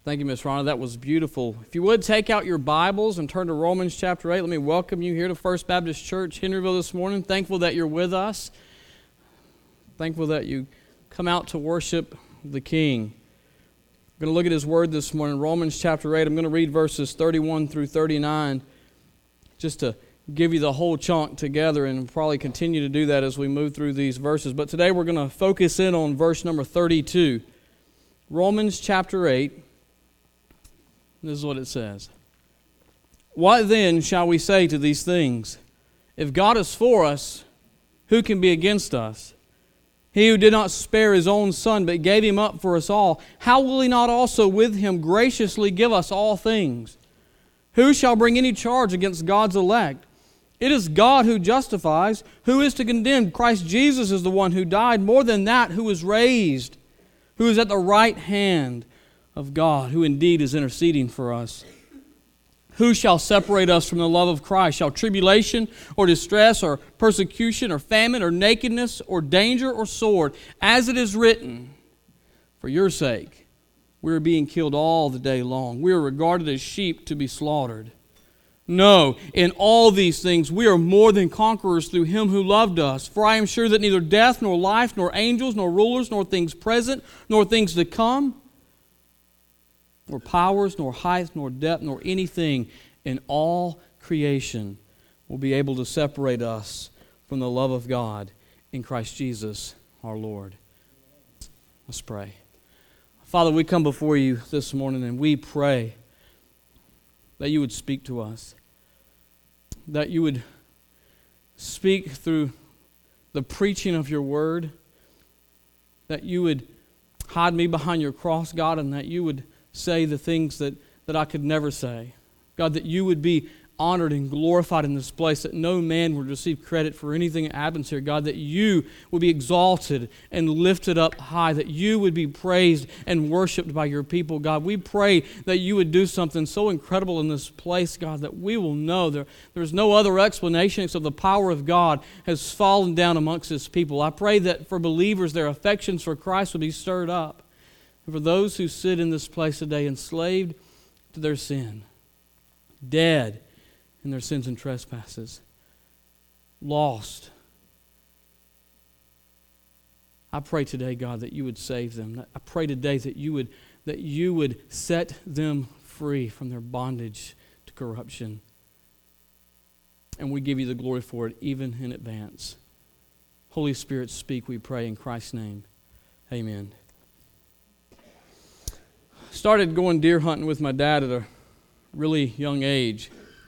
Thank you, Miss Rhonda. That was beautiful. If you would, take out your Bibles and turn to Romans chapter 8. Let me welcome you here to First Baptist Church, Henryville, this morning. Thankful that you're with us. Thankful that you come out to worship the King. We're going to look at His Word this morning, Romans chapter 8. I'm going to read verses 31 through 39 just to give you the whole chunk together, and we'll probably continue to do that as we move through these verses. But today we're going to focus in on verse number 32. Romans chapter 8. This is what it says. What then shall we say to these things? If God is for us, who can be against us? He who did not spare His own Son, but gave Him up for us all, how will He not also with Him graciously give us all things? Who shall bring any charge against God's elect? It is God who justifies. Who is to condemn? Christ Jesus is the one who died, more than that, who was raised, who is at the right hand of God, who indeed is interceding for us. Who shall separate us from the love of Christ? Shall tribulation or distress or persecution or famine or nakedness or danger or sword? As it is written, for your sake we are being killed all the day long. We are regarded as sheep to be slaughtered. No, in all these things we are more than conquerors through Him who loved us. For I am sure that neither death nor life nor angels nor rulers nor things present nor things to come, nor powers, nor height, nor depth, nor anything in all creation will be able to separate us from the love of God in Christ Jesus our Lord. Let's pray. Father, we come before You this morning and we pray that You would speak to us, that You would speak through the preaching of Your word, that You would hide me behind Your cross, God, and that You would say the things that I could never say. God, that You would be honored and glorified in this place, that no man would receive credit for anything that happens here. God, that You would be exalted and lifted up high, that You would be praised and worshiped by Your people. God, we pray that You would do something so incredible in this place, God, that we will know there's no other explanation except the power of God has fallen down amongst His people. I pray that for believers, their affections for Christ would be stirred up. And for those who sit in this place today enslaved to their sin, dead in their sins and trespasses, lost, I pray today, God, that You would save them. I pray today that you would set them free from their bondage to corruption. And we give You the glory for it, even in advance. Holy Spirit, speak, we pray, in Christ's name. Amen. Started going deer hunting with my dad at a really young age.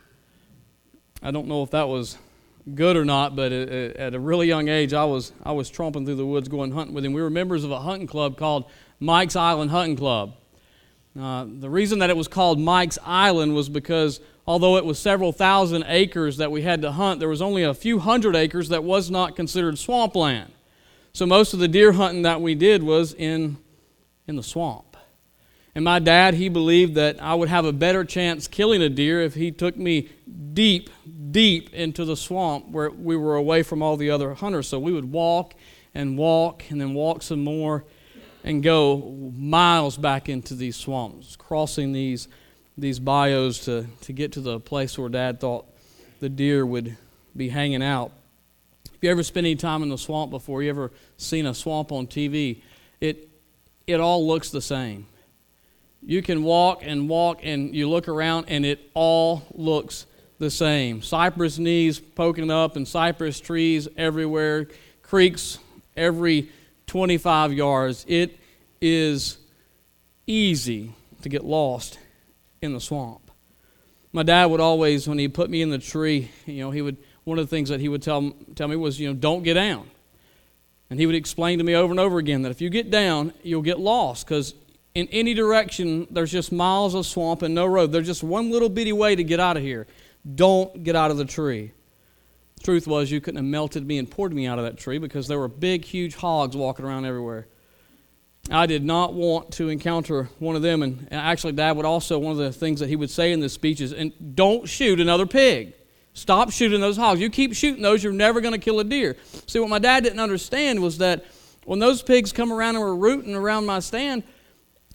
I don't know if that was good or not, but at a really young age, I was tromping through the woods going hunting with him. We were members of a hunting club called Mike's Island Hunting Club. The reason that it was called Mike's Island was because although it was several thousand acres that we had to hunt, there was only a few hundred acres that was not considered swampland. So most of the deer hunting that we did was in the swamp. And my dad, he believed that I would have a better chance killing a deer if he took me deep, deep into the swamp where we were away from all the other hunters. So we would walk and then walk some more and go miles back into these swamps, crossing these bayous to get to the place where Dad thought the deer would be hanging out. If you ever spent any time in the swamp before, you ever seen a swamp on TV, it all looks the same. You can walk and you look around and it all looks the same. Cypress knees poking up and cypress trees everywhere, creeks every 25 yards. It is easy to get lost in the swamp. My dad would always, when he put me in the tree, one of the things that he would tell me was, don't get down. And he would explain to me over and over again that if you get down, you'll get lost, because in any direction, there's just miles of swamp and no road. There's just one little bitty way to get out of here. Don't get out of the tree. The truth was, you couldn't have melted me and poured me out of that tree because there were big, huge hogs walking around everywhere. I did not want to encounter one of them. And actually, Dad would also, one of the things that he would say in the speeches, and don't shoot another pig. Stop shooting those hogs. You keep shooting those, you're never going to kill a deer. See, what my dad didn't understand was that when those pigs come around and were rooting around my stand,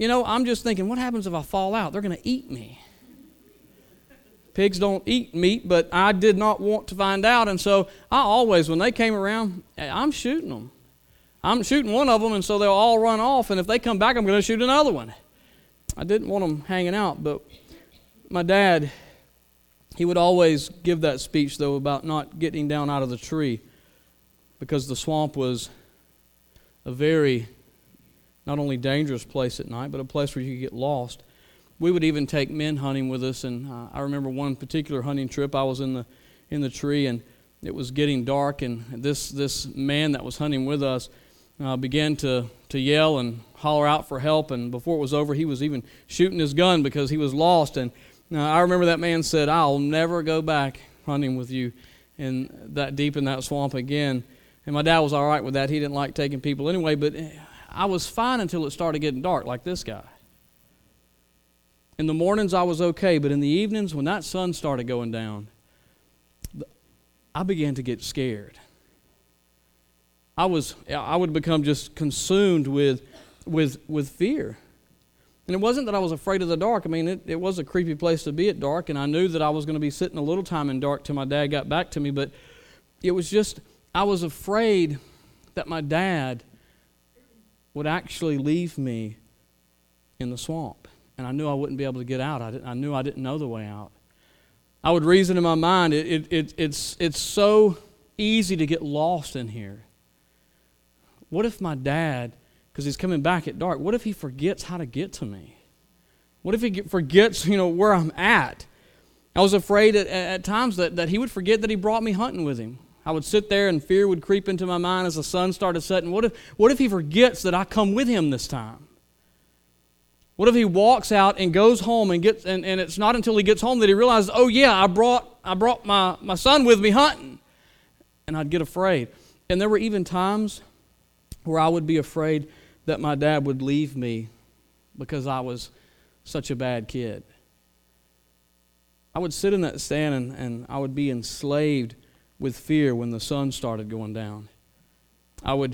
I'm just thinking, what happens if I fall out? They're going to eat me. Pigs don't eat meat, but I did not want to find out. And so I always, when they came around, I'm shooting them. I'm shooting one of them, and so they'll all run off. And if they come back, I'm going to shoot another one. I didn't want them hanging out. But my dad, he would always give that speech, though, about not getting down out of the tree, because the swamp was a very, not only dangerous place at night, but a place where you could get lost. We would even take men hunting with us, and I remember one particular hunting trip. I was in the tree, and it was getting dark, and this man that was hunting with us began to yell and holler out for help, and before it was over, he was even shooting his gun because he was lost. And I remember that man said, "I'll never go back hunting with you that deep in that swamp again." And my dad was all right with that. He didn't like taking people anyway, but I was fine until it started getting dark, like this guy. In the mornings, I was okay, but in the evenings, when that sun started going down, I began to get scared. I would become just consumed with fear. And it wasn't that I was afraid of the dark. I mean, it was a creepy place to be at dark, and I knew that I was going to be sitting a little time in dark till my dad got back to me, but it was just, I was afraid that my dad would actually leave me in the swamp. And I knew I wouldn't be able to get out. I knew I didn't know the way out. I would reason in my mind, it's so easy to get lost in here. What if my dad, because he's coming back at dark, what if he forgets how to get to me? What if he forgets, where I'm at? I was afraid at times that he would forget that he brought me hunting with him. I would sit there and fear would creep into my mind as the sun started setting. What if he forgets that I come with him this time? What if he walks out and goes home and it's not until he gets home that he realizes, oh yeah, I brought my son with me hunting. And I'd get afraid. And there were even times where I would be afraid that my dad would leave me because I was such a bad kid. I would sit in that stand and I would be enslaved with fear when the sun started going down. I would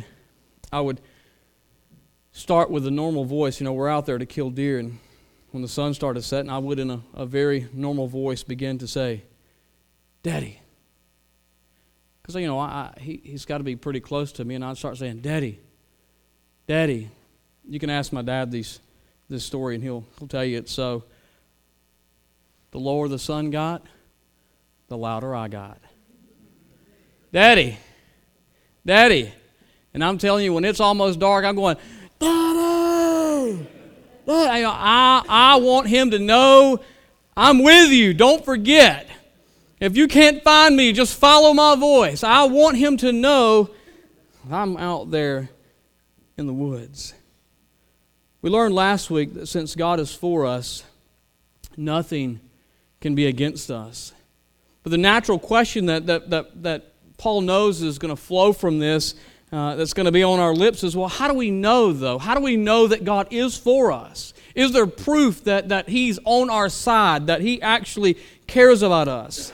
start with a normal voice. We're out there to kill deer, and when the sun started setting, I would, in a very normal voice, begin to say, "Daddy." Because, he's got to be pretty close to me, and I'd start saying, "Daddy, Daddy." You can ask my dad this story, and he'll tell you it's so. The lower the sun got, the louder I got. "Daddy, Daddy." And I'm telling you, when it's almost dark, I'm going, "Daddy, Daddy." I want him to know I'm with you. Don't forget. If you can't find me, just follow my voice. I want him to know I'm out there in the woods. We learned last week that since God is for us, nothing can be against us. But the natural question that Paul knows is going to flow from this, that's going to be on our lips is, well, how do we know, though? How do we know that God is for us? Is there proof that He's on our side, that He actually cares about us?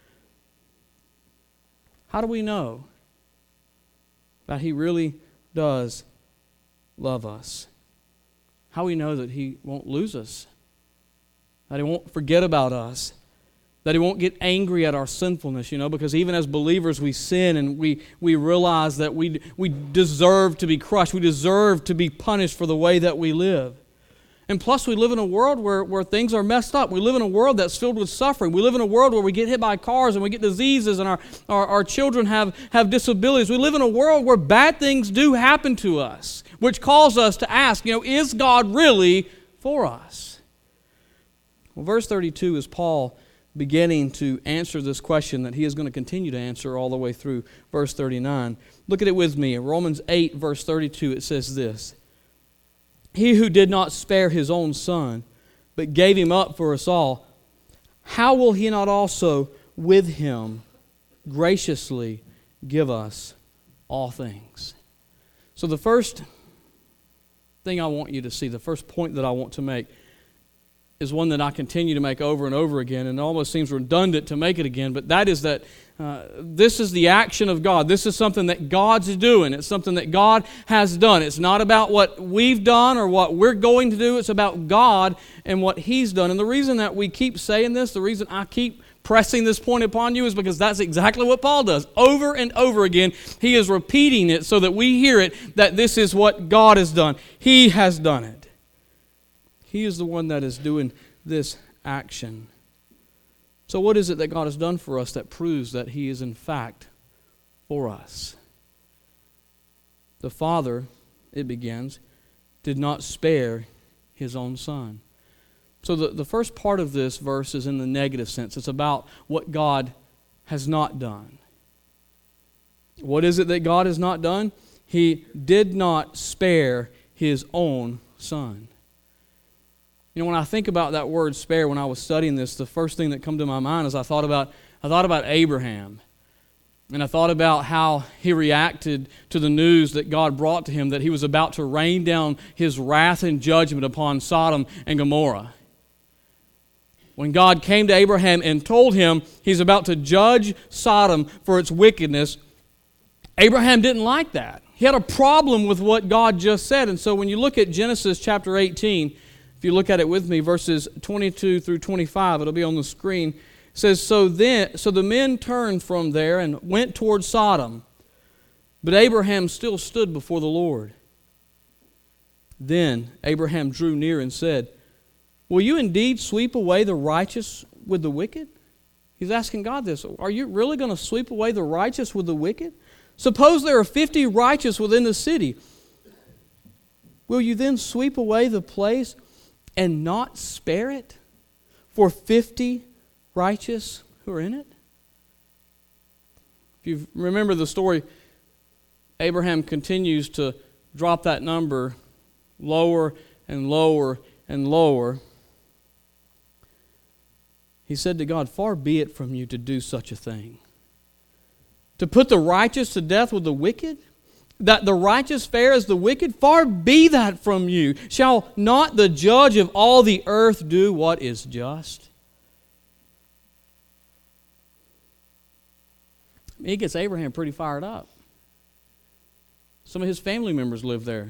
How do we know that He really does love us? How do we know that He won't lose us? That He won't forget about us? That He won't get angry at our sinfulness, because even as believers we sin and we realize that we deserve to be crushed. We deserve to be punished for the way that we live. And plus we live in a world where things are messed up. We live in a world that's filled with suffering. We live in a world where we get hit by cars and we get diseases and our children have disabilities. We live in a world where bad things do happen to us, which calls us to ask, is God really for us? Well, verse 32 is Paul beginning to answer this question that he is going to continue to answer all the way through verse 39. Look at it with me. In Romans 8, verse 32, it says this: "He who did not spare His own Son, but gave Him up for us all, how will He not also with Him graciously give us all things?" So the first thing I want you to see, the first point that I want to make, is one that I continue to make over and over again, and it almost seems redundant to make it again, but that is that this is the action of God. This is something that God's doing. It's something that God has done. It's not about what we've done or what we're going to do. It's about God and what He's done. And the reason that we keep saying this, the reason I keep pressing this point upon you is because that's exactly what Paul does. Over and over again, he is repeating it so that we hear it, that this is what God has done. He has done it. He is the one that is doing this action. So what is it that God has done for us that proves that He is in fact for us? The Father, it begins, did not spare His own Son. So the first part of this verse is in the negative sense. It's about what God has not done. What is it that God has not done? He did not spare His own Son. You know, when I think about that word spare, when I was studying this, the first thing that came to my mind is I thought about Abraham. And I thought about how he reacted to the news that God brought to him that He was about to rain down His wrath and judgment upon Sodom and Gomorrah. When God came to Abraham and told him He's about to judge Sodom for its wickedness, Abraham didn't like that. He had a problem with what God just said. And so when you look at Genesis chapter 18, if you look at it with me, verses 22 through 25, it'll be on the screen. It says, So the men turned from there and went toward Sodom, but Abraham still stood before the Lord. Then Abraham drew near and said, Will you indeed sweep away the righteous with the wicked? He's asking God this. Are you really going to sweep away the righteous with the wicked? Suppose there are 50 righteous within the city. Will you then sweep away the place and not spare it for 50 righteous who are in it? If you remember the story, Abraham continues to drop that number lower and lower and lower. He said to God, Far be it from you to do such a thing. To put the righteous to death with the wicked? That the righteous fare as the wicked? Far be that from you. Shall not the judge of all the earth do what is just? He gets Abraham pretty fired up. Some of his family members live there.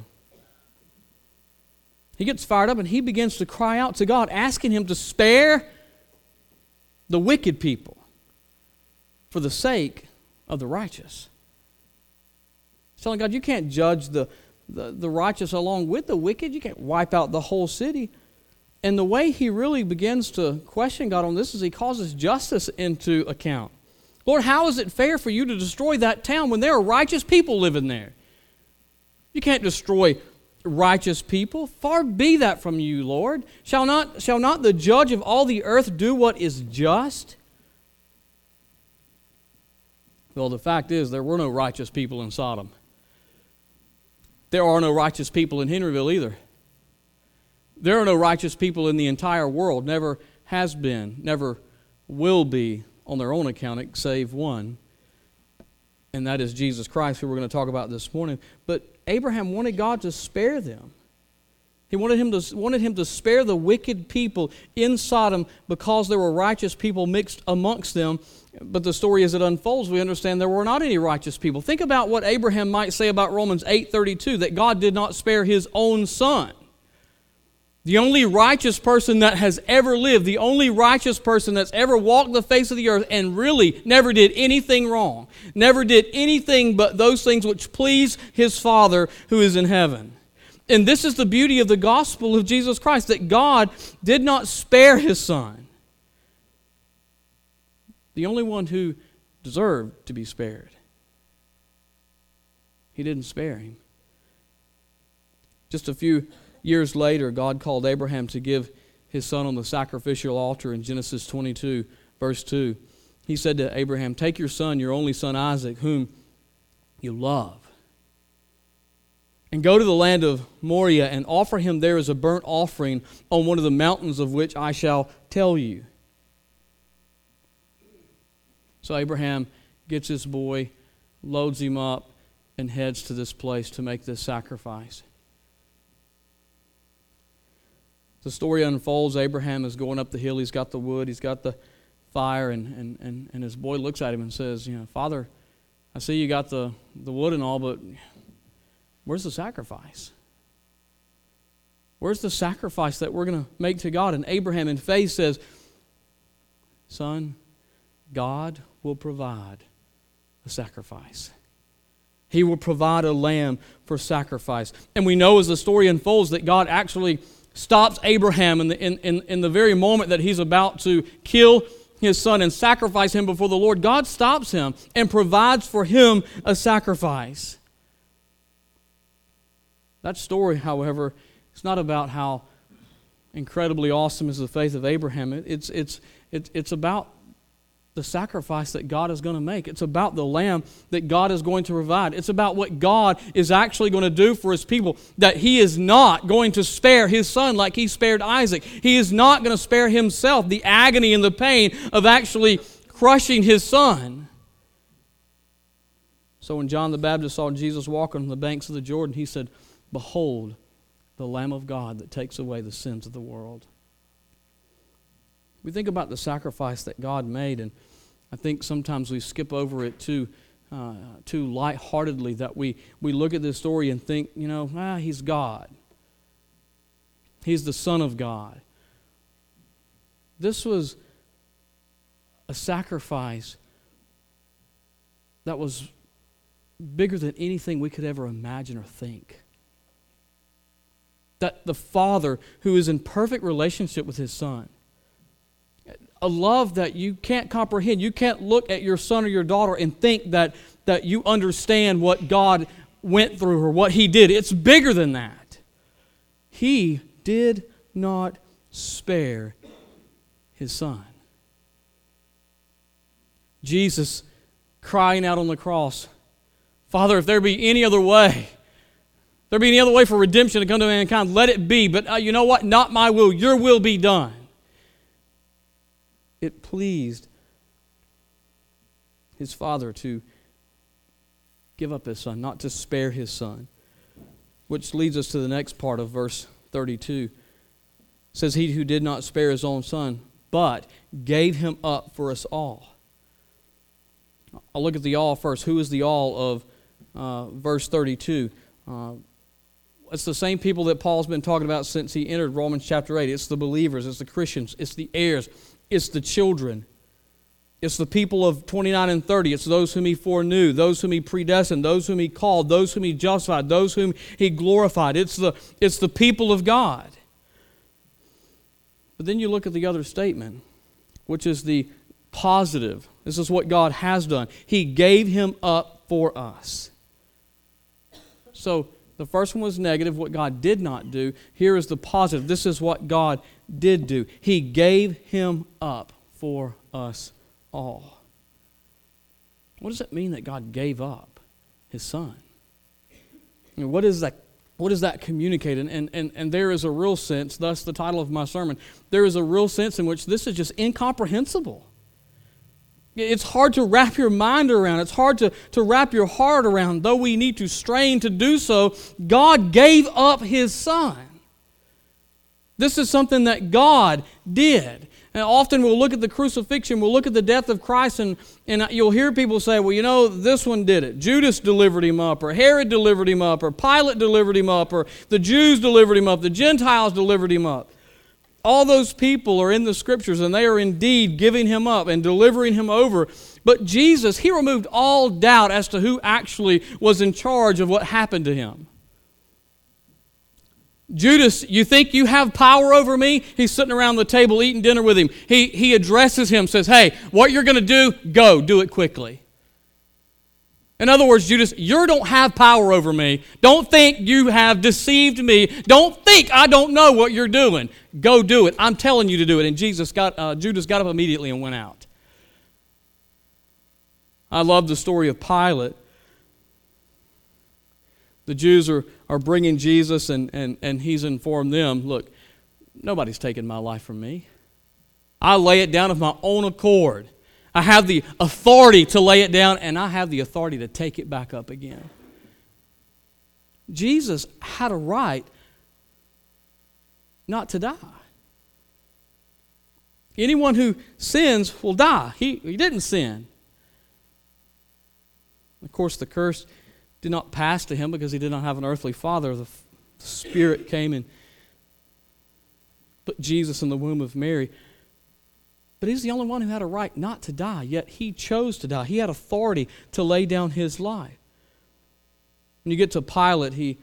He gets fired up and he begins to cry out to God, asking Him to spare the wicked people for the sake of the righteous. He's telling God, you can't judge the righteous along with the wicked. You can't wipe out the whole city. And the way he really begins to question God on this is he calls His justice into account. Lord, how is it fair for you to destroy that town when there are righteous people living there? You can't destroy righteous people. Far be that from you, Lord. Shall not the judge of all the earth do what is just? Well, the fact is there were no righteous people in Sodom. There are no righteous people in Henryville either. There are no righteous people in the entire world. Never has been, never will be on their own account, save one. And that is Jesus Christ, who we're going to talk about this morning. But Abraham wanted God to spare them. He wanted him to spare the wicked people in Sodom because there were righteous people mixed amongst them. But the story as it unfolds, we understand there were not any righteous people. Think about what Abraham might say about Romans 8:32, that God did not spare His own Son. The only righteous person that has ever lived, the only righteous person that's ever walked the face of the earth and really never did anything wrong, never did anything but those things which please His Father who is in heaven. And this is the beauty of the gospel of Jesus Christ, that God did not spare His Son. The only one who deserved to be spared. He didn't spare Him. Just a few years later, God called Abraham to give his son on the sacrificial altar in Genesis 22, verse 2. He said to Abraham, Take your son, your only son Isaac, whom you love, and go to the land of Moriah and offer him there as a burnt offering on one of the mountains of which I shall tell you. So Abraham gets his boy, loads him up, and heads to this place to make this sacrifice. The story unfolds. Abraham is going up the hill. He's got the wood. He's got the fire. And his boy looks at him and says, Father, I see you got the wood and all, but where's the sacrifice? Where's the sacrifice that we're going to make to God? And Abraham in faith says, Son, God will provide a sacrifice. He will provide a lamb for sacrifice. And we know as the story unfolds that God actually stops Abraham in the very moment that he's about to kill his son and sacrifice him before the Lord. God stops him and provides for him a sacrifice. That story, however, it's not about how incredibly awesome is the faith of Abraham. It's about the sacrifice that God is going to make. It's about the lamb that God is going to provide. It's about what God is actually going to do for His people, that He is not going to spare His son like He spared Isaac. He is not going to spare Himself the agony and the pain of actually crushing His son. So when John the Baptist saw Jesus walking on the banks of the Jordan, he said, Behold, the Lamb of God that takes away the sins of the world. We think about the sacrifice that God made, and I think sometimes we skip over it too lightheartedly, that we look at this story and think, He's God. He's the Son of God. This was a sacrifice that was bigger than anything we could ever imagine or think. That the Father, who is in perfect relationship with His Son, a love that you can't comprehend. You can't look at your son or your daughter and think that you understand what God went through or what He did. It's bigger than that. He did not spare His Son. Jesus crying out on the cross, Father, if there be any other way, if there be any other way for redemption to come to mankind, let it be. But you know what? Not my will, your will be done. It pleased His Father to give up His Son, not to spare His Son. Which leads us to the next part of verse 32. It says, He who did not spare His own Son, but gave Him up for us all. I'll look at the all first. Who is the all of verse 32? It's the same people that Paul's been talking about since he entered Romans chapter 8. It's the believers, it's the Christians, it's the heirs, it's the children. It's the people of 29 and 30. It's those whom He foreknew, those whom He predestined, those whom He called, those whom He justified, those whom He glorified. It's the people of God. But then you look at the other statement, which is the positive. This is what God has done. He gave Him up for us. So the first one was negative, what God did not do. Here is the positive. This is what God did do. He gave Him up for us all. What does it mean that God gave up His Son? What is that? What does that communicate? And there is a real sense, thus the title of my sermon, there is a real sense in which this is just incomprehensible. It's hard to wrap your mind around. It's hard to wrap your heart around. Though we need to strain to do so, God gave up His Son. This is something that God did. And often we'll look at the crucifixion, we'll look at the death of Christ, and you'll hear people say, well, this one did it. Judas delivered Him up, or Herod delivered Him up, or Pilate delivered Him up, or the Jews delivered Him up, the Gentiles delivered Him up. All those people are in the Scriptures, and they are indeed giving Him up and delivering Him over. But Jesus, He removed all doubt as to who actually was in charge of what happened to Him. Judas, you think you have power over me? He's sitting around the table eating dinner with Him. He addresses him, says, hey, what you're going to do, go, do it quickly. In other words, Judas, you don't have power over me. Don't think you have deceived me. Don't think I don't know what you're doing. Go do it. I'm telling you to do it. And Judas got up immediately and went out. I love the story of Pilate. The Jews are bringing Jesus, and He's informed them, look, nobody's taking my life from me. I lay it down of my own accord. I have the authority to lay it down, and I have the authority to take it back up again. Jesus had a right not to die. Anyone who sins will die. He didn't sin. Of course, the curse did not pass to him because he did not have an earthly father. The Spirit came and put Jesus in the womb of Mary. But he's the only one who had a right not to die, yet he chose to die. He had authority to lay down his life. When you get to Pilate,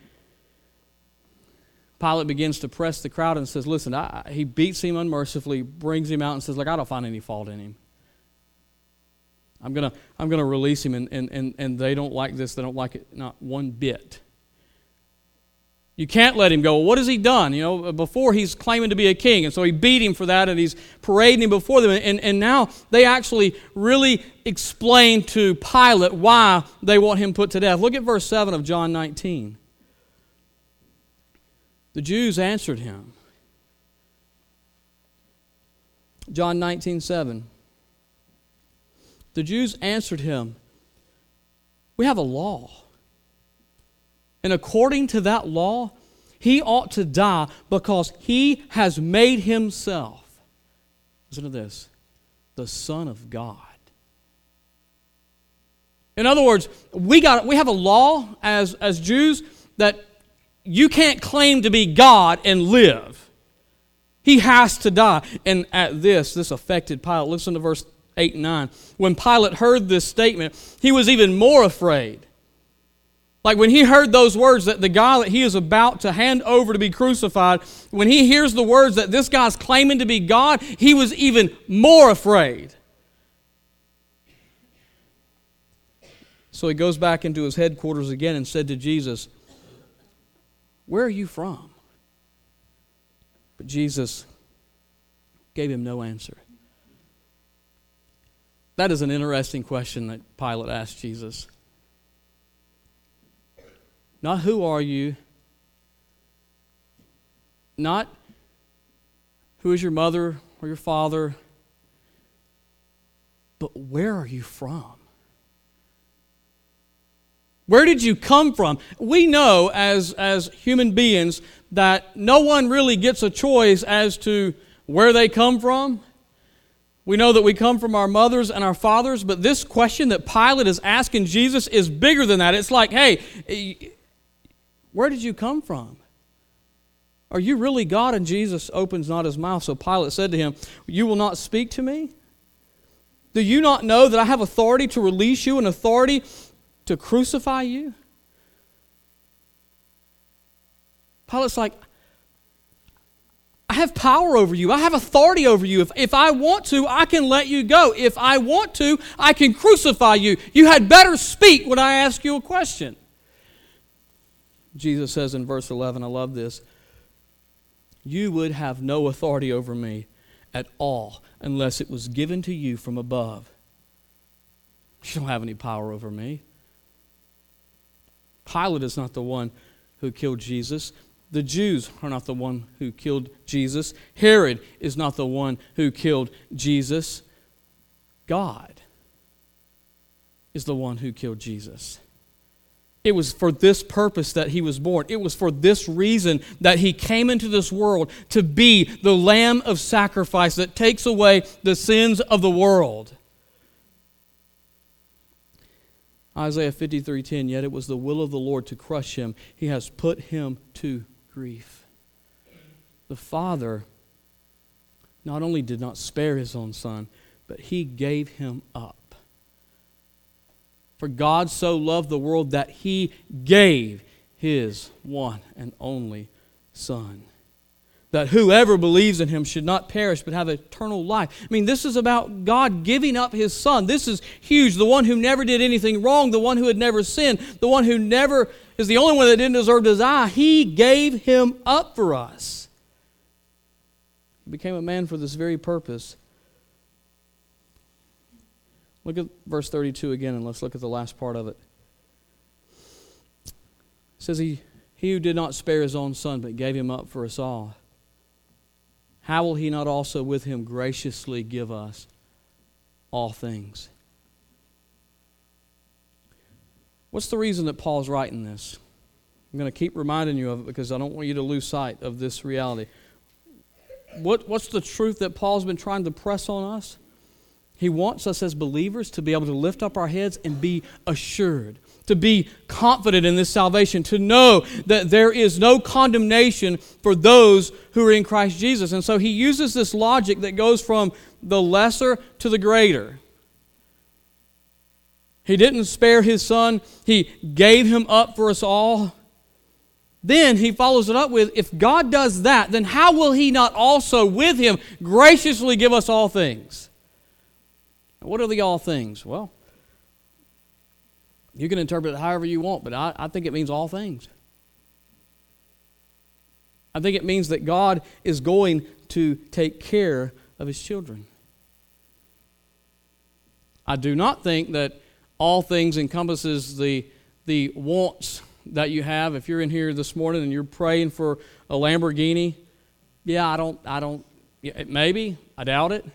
Pilate begins to press the crowd and says, listen, he beats him unmercifully, brings him out and says, I don't find any fault in him. I'm gonna release him, and they don't like this. They don't like it not one bit. You can't let him go. Well, what has he done? Before he's claiming to be a king, and so he beat him for that, and he's parading him before them. And now they actually really explain to Pilate why they want him put to death. Look at verse 7 of John 19. The Jews answered him. John 19:7. The Jews answered him, we have a law. And according to that law, he ought to die because he has made himself, listen to this, the Son of God. In other words, we have a law as Jews that you can't claim to be God and live. He has to die. And at this affected Pilate. Listen to verse 8 and 9. When Pilate heard this statement, he was even more afraid. Like when he heard those words that the guy that he is about to hand over to be crucified, when he hears the words that this guy's claiming to be God, he was even more afraid. So he goes back into his headquarters again and said to Jesus, where are you from? But Jesus gave him no answer. That is an interesting question that Pilate asked Jesus. Not who are you, not who is your mother or your father, but where are you from? Where did you come from? We know as human beings that no one really gets a choice as to where they come from. We know that we come from our mothers and our fathers, but this question that Pilate is asking Jesus is bigger than that. It's like, hey, where did you come from? Are you really God? And Jesus opens not his mouth. So Pilate said to him, you will not speak to me? Do you not know that I have authority to release you and authority to crucify you? Pilate's like, I have power over you. I have authority over you. If I want to, I can let you go. If I want to, I can crucify you. You had better speak when I ask you a question. Jesus says in verse 11, I love this, you would have no authority over me at all unless it was given to you from above. You don't have any power over me. Pilate is not the one who killed Jesus. The Jews are not the one who killed Jesus. Herod is not the one who killed Jesus. God is the one who killed Jesus. It was for this purpose that he was born. It was for this reason that he came into this world, to be the Lamb of sacrifice that takes away the sins of the world. Isaiah 53:10, yet it was the will of the Lord to crush him. He has put him to grief. The Father not only did not spare his own Son, but he gave him up. For God so loved the world that he gave his one and only Son, that whoever believes in him should not perish but have eternal life. I mean, this is about God giving up his Son. This is huge. The one who never did anything wrong, the one who had never sinned, the one who never is the only one that didn't deserve to die. He gave him up for us. He became a man for this very purpose. Look at verse 32 again, and let's look at the last part of it. It says, he who did not spare his own Son, but gave him up for us all, how will he not also with him graciously give us all things? What's the reason that Paul's writing this? I'm going to keep reminding you of it because I don't want you to lose sight of this reality. what's the truth that Paul's been trying to press on us? He wants us as believers to be able to lift up our heads and be assured, to be confident in this salvation, to know that there is no condemnation for those who are in Christ Jesus. And so he uses this logic that goes from the lesser to the greater. He didn't spare his Son. He gave him up for us all. Then he follows it up with, if God does that, then how will he not also with him graciously give us all things? What are the all things? Well, you can interpret it however you want, but I think it means all things. I think it means that God is going to take care of his children. I do not think that all things encompasses the wants that you have. If you're in here this morning and you're praying for a Lamborghini, maybe, I doubt it.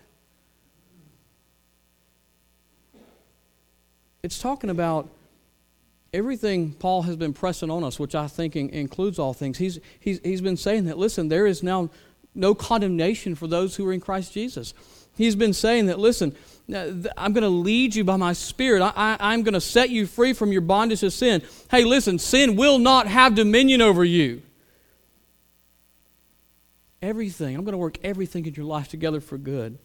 It's talking about everything Paul has been pressing on us, which I think includes all things. He's been saying that, listen, there is now no condemnation for those who are in Christ Jesus. He's been saying that, listen, I'm going to lead you by my Spirit. I'm going to set you free from your bondage to sin. Hey, listen, sin will not have dominion over you. Everything. I'm going to work everything in your life together for good.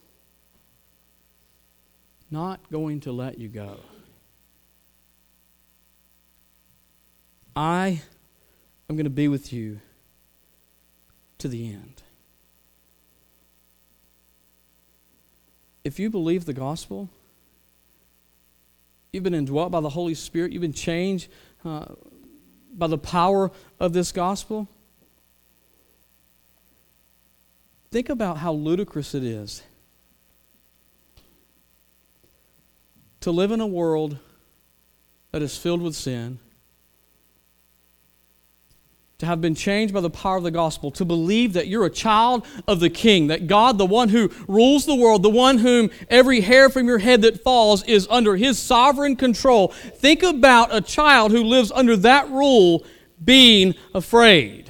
Not going to let you go. I am going to be with you to the end. If you believe the gospel, you've been indwelt by the Holy Spirit, you've been changed by the power of this gospel, think about how ludicrous it is to live in a world that is filled with sin, to have been changed by the power of the gospel, to believe that you're a child of the King, that God, the one who rules the world, the one whom every hair from your head that falls is under His sovereign control. Think about a child who lives under that rule being afraid.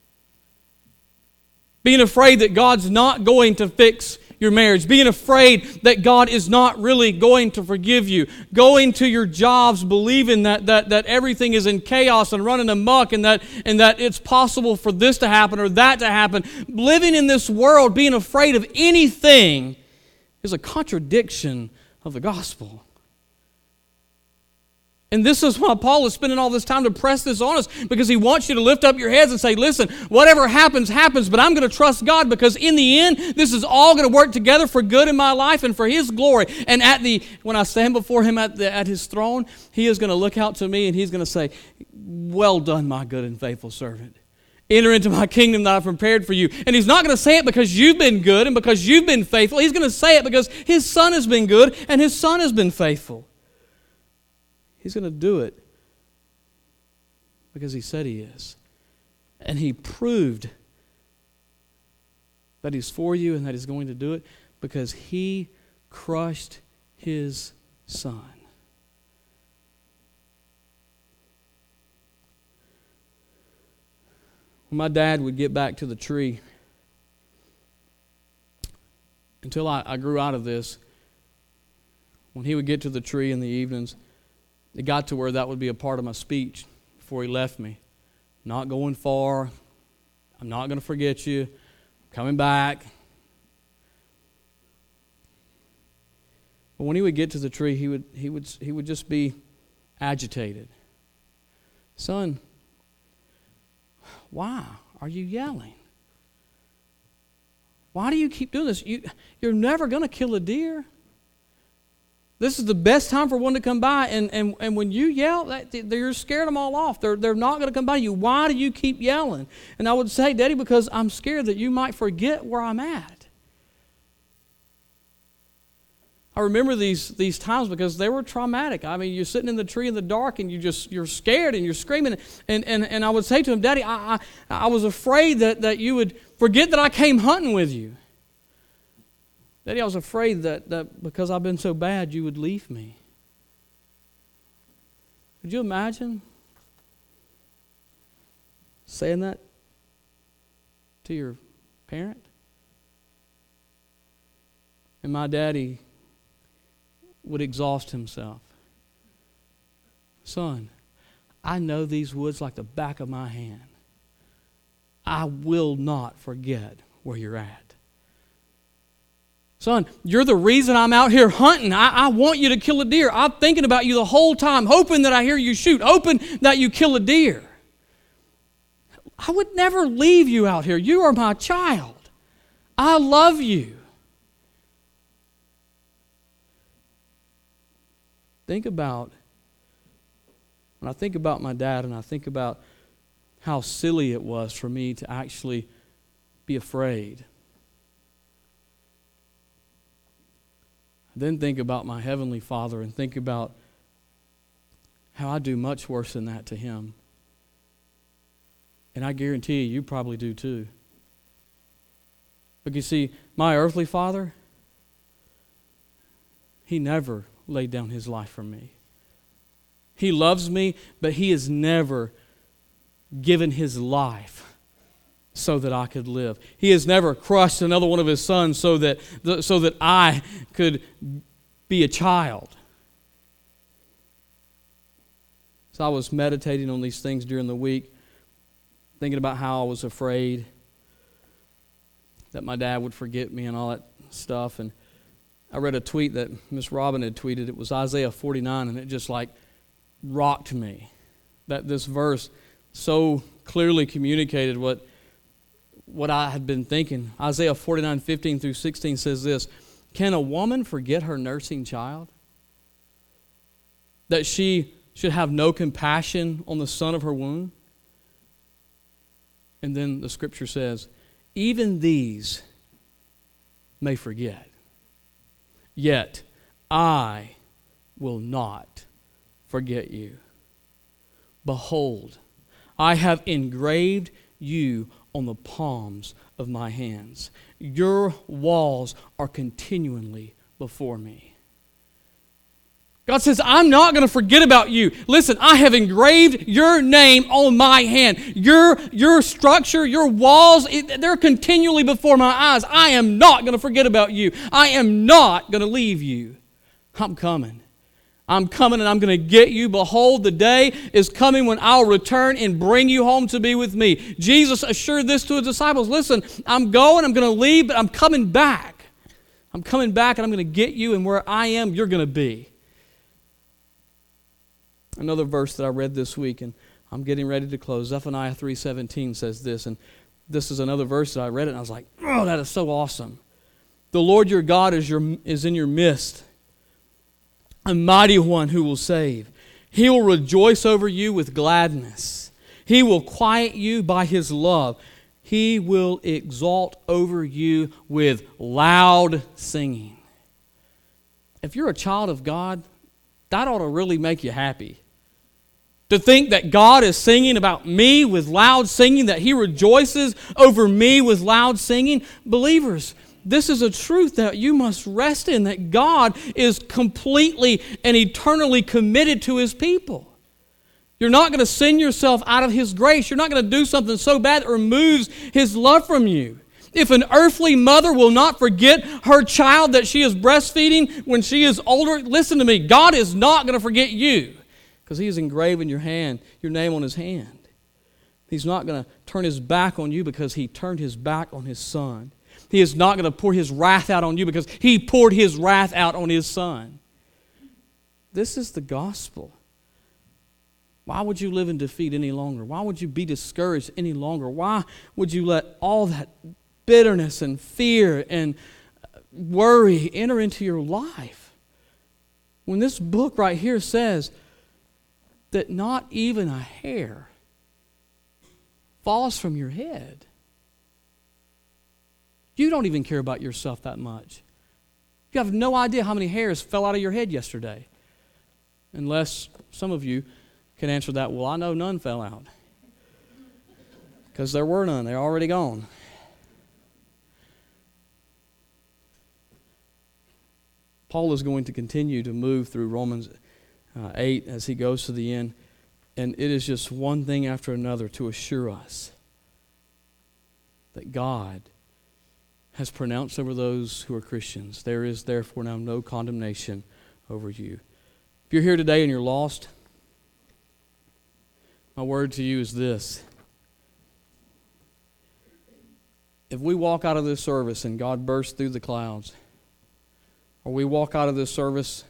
Being afraid that God's not going to fix your marriage, being afraid that God is not really going to forgive you, going to your jobs believing that everything is in chaos and running amok and that it's possible for this to happen or that to happen. Living in this world being afraid of anything is a contradiction of the gospel. And this is why Paul is spending all this time to press this on us, because he wants you to lift up your heads and say, listen, whatever happens, happens, but I'm going to trust God, because in the end, this is all going to work together for good in my life and for His glory. And when I stand before Him at His throne, He is going to look out to me and He's going to say, well done, my good and faithful servant. Enter into my kingdom that I've prepared for you. And He's not going to say it because you've been good and because you've been faithful. He's going to say it because His Son has been good and His Son has been faithful. He's going to do it because He said He is. And He proved that He's for you and that He's going to do it because He crushed His Son. When my dad would get back to the tree, until I grew out of this, when he would get to the tree in the evenings, it got to where that would be a part of my speech before he left me. Not going far. I'm not going to forget you. I'm coming back. But when he would get to the tree, he would just be agitated. Son, why are you yelling? Why do you keep doing this? You're never going to kill a deer. This is the best time for one to come by, and when you yell, you're scaring them all off. They're not going to come by you. Why do you keep yelling? And I would say, Daddy, because I'm scared that you might forget where I'm at. I remember these times because they were traumatic. I mean, you're sitting in the tree in the dark and you're scared and you're screaming. And I would say to him, Daddy, I was afraid that you would forget that I came hunting with you. Daddy, I was afraid that because I've been so bad, you would leave me. Could you imagine saying that to your parent? And my daddy would exhaust himself. Son, I know these woods like the back of my hand. I will not forget where you're at. Son, you're the reason I'm out here hunting. I want you to kill a deer. I'm thinking about you the whole time, hoping that I hear you shoot, hoping that you kill a deer. I would never leave you out here. You are my child. I love you. When I think about my dad and I think about how silly it was for me to actually be afraid. I then think about my Heavenly Father and think about how I do much worse than that to Him. And I guarantee you probably do too. But you see, my earthly father, he never laid down his life for me. He loves me, but he has never given his life so that I could live. He has never crushed another one of his sons so that I could be a child. So I was meditating on these things during the week, thinking about how I was afraid that my dad would forget me and all that stuff. And I read a tweet that Miss Robin had tweeted. It was Isaiah 49, and it just like rocked me. That this verse so clearly communicated what I had been thinking. Isaiah 49, 15 through 16 says this: Can a woman forget her nursing child? That she should have no compassion on the son of her womb? And then the scripture says, even these may forget, yet I will not forget you. Behold, I have engraved you on the palms of my hands. Your walls are continually before me. God says, I'm not going to forget about you. Listen, I have engraved your name on my hand. Your structure, your walls, they're continually before my eyes. I am not going to forget about you. I am not going to leave you. I'm coming. I'm coming and I'm going to get you. Behold, the day is coming when I'll return and bring you home to be with me. Jesus assured this to his disciples. Listen, I'm going, I'm going to leave, but I'm coming back. I'm coming back and I'm going to get you, and where I am, you're going to be. Another verse that I read this week, and I'm getting ready to close. Zephaniah 3:17 says this, and this is another verse that I read it, and I was like, oh, that is so awesome. The Lord your God is in your midst, a mighty one who will save. He will rejoice over you with gladness. He will quiet you by his love. He will exalt over you with loud singing. If you're a child of God, that ought to really make you happy. To think that God is singing about me with loud singing, that He rejoices over me with loud singing. Believers, this is a truth that you must rest in, that God is completely and eternally committed to His people. You're not going to sin yourself out of His grace. You're not going to do something so bad that removes His love from you. If an earthly mother will not forget her child that she is breastfeeding when she is older, listen to me, God is not going to forget you, because He is engraving your name on His hand. He's not going to turn His back on you because He turned His back on His Son. He is not going to pour His wrath out on you because He poured His wrath out on His Son. This is the gospel. Why would you live in defeat any longer? Why would you be discouraged any longer? Why would you let all that bitterness and fear and worry enter into your life? When this book right here says that not even a hair falls from your head. You don't even care about yourself that much. You have no idea how many hairs fell out of your head yesterday. Unless some of you can answer that, well, I know none fell out. Because there were none. They're already gone. Paul is going to continue to move through Romans 8 as he goes to the end. And it is just one thing after another to assure us that God has pronounced over those who are Christians. There is therefore now no condemnation over you. If you're here today and you're lost, my word to you is this. If we walk out of this service and God bursts through the clouds, or we walk out of this service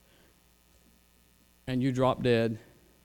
and you drop dead,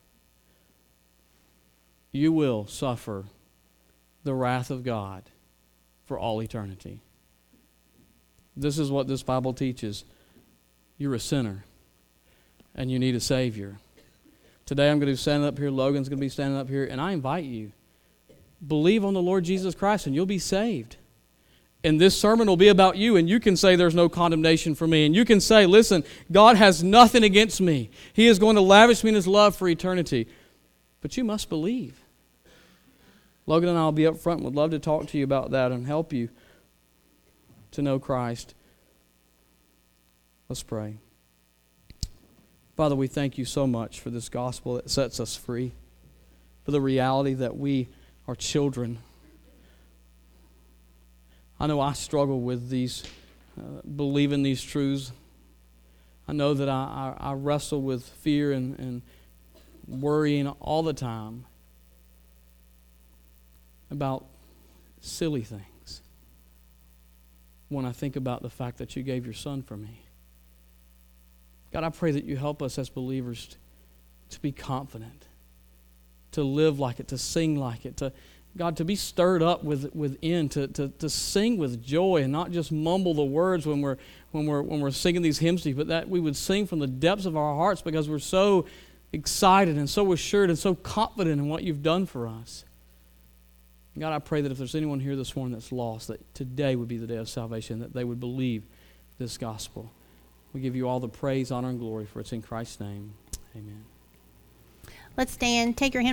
you will suffer the wrath of God for all eternity. This is what this Bible teaches. You're a sinner, and you need a Savior. Today I'm going to be standing up here, Logan's going to be standing up here, and I invite you, believe on the Lord Jesus Christ and you'll be saved. And this sermon will be about you, and you can say there's no condemnation for me. And you can say, listen, God has nothing against me. He is going to lavish me in His love for eternity. But you must believe. Logan and I will be up front and would love to talk to you about that and help you to know Christ. Let's pray. Father, we thank you so much for this gospel that sets us free, for the reality that we are children. I know I struggle with these, believing these truths. I know that I wrestle with fear and worrying all the time about silly things when I think about the fact that you gave your Son for me. God, I pray that you help us as believers to be confident, to live like it, to sing like it, God, to be stirred up within, to sing with joy and not just mumble the words when we're singing these hymns to you, but that we would sing from the depths of our hearts because we're so excited and so assured and so confident in what you've done for us. God, I pray that if there's anyone here this morning that's lost, that today would be the day of salvation, that they would believe this gospel. We give you all the praise, honor, and glory, for it's in Christ's name. Amen. Let's stand. Take your hand.